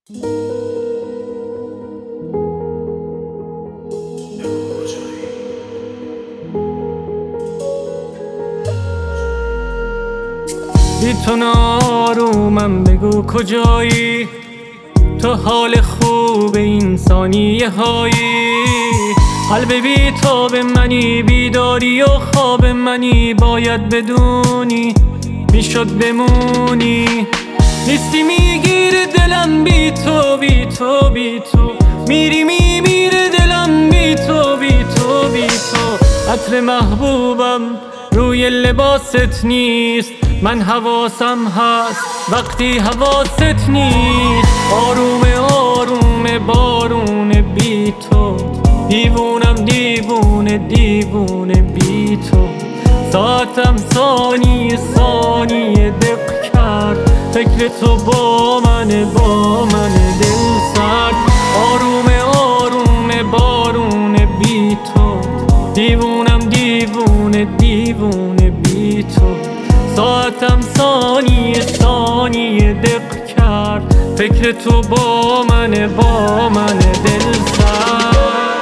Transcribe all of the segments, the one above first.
بی تو نارومم، بگو کجایی؟ تو حال خوب این ثانیه هایی. قلب بی تو به منی، بیداری و خواب منی. باید بدونی میشد بمونی. نیستی میگیره دلم بی تو، بی تو، بی تو. میری میمیره دلم بی تو، بی تو، بی تو. عطر محبوبم روی لباست نیست، من حواسم هست وقتی حواست نیست. آرومه آرومه بارون بی تو، دیوونم دیوونه دیوونه بی تو. ساعتم ثانیه ثانیه دق کرد، فکر تو با منه دل سرد. آرومه آرومه بارون بی تو، دیوونم دیوونه دیوونه بی تو. ساعتم ثانیه ثانیه دق کرد، فکر تو با منه دل سرد.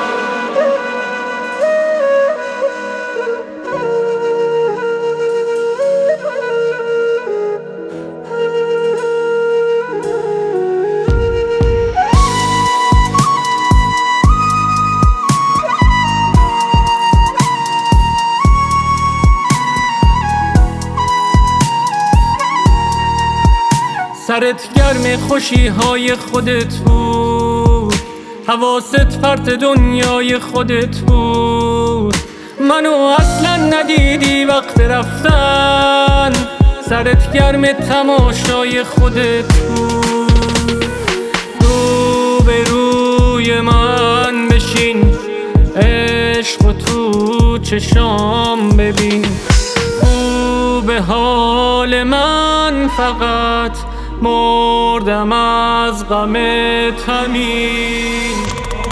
سرت گرم خوشی های خودت بود، حواست پرت دنیای خودت بود. منو اصلا ندیدی وقت رفتن، سرت گرم تماشای خودت بود. رو به روی من بشین، عشق و تو چشام ببین. خوب حال من فقط مردم از غم همین.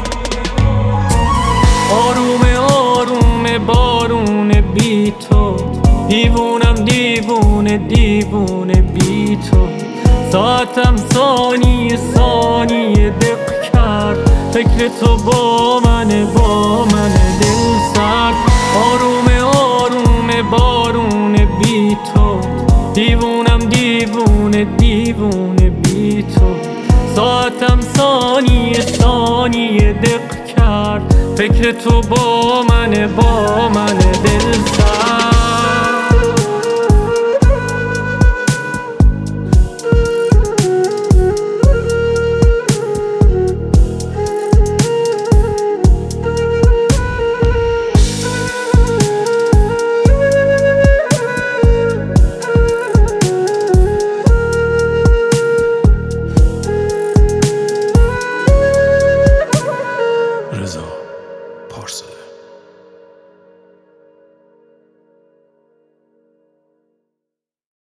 آرومه آرومه بارون بی تو، دیوونم دیوونه دیوونه بی تو. ساعتم ثانیه ثانیه دق کرد، فکر تو با منه دل سرد. آرومه آرومه بارون بی تو، دیوونم دیوونه دیوونه بی تو. ساعتم ثانیه ثانیه دق کرد، فکر تو با منه دل سرد. رضا پارسا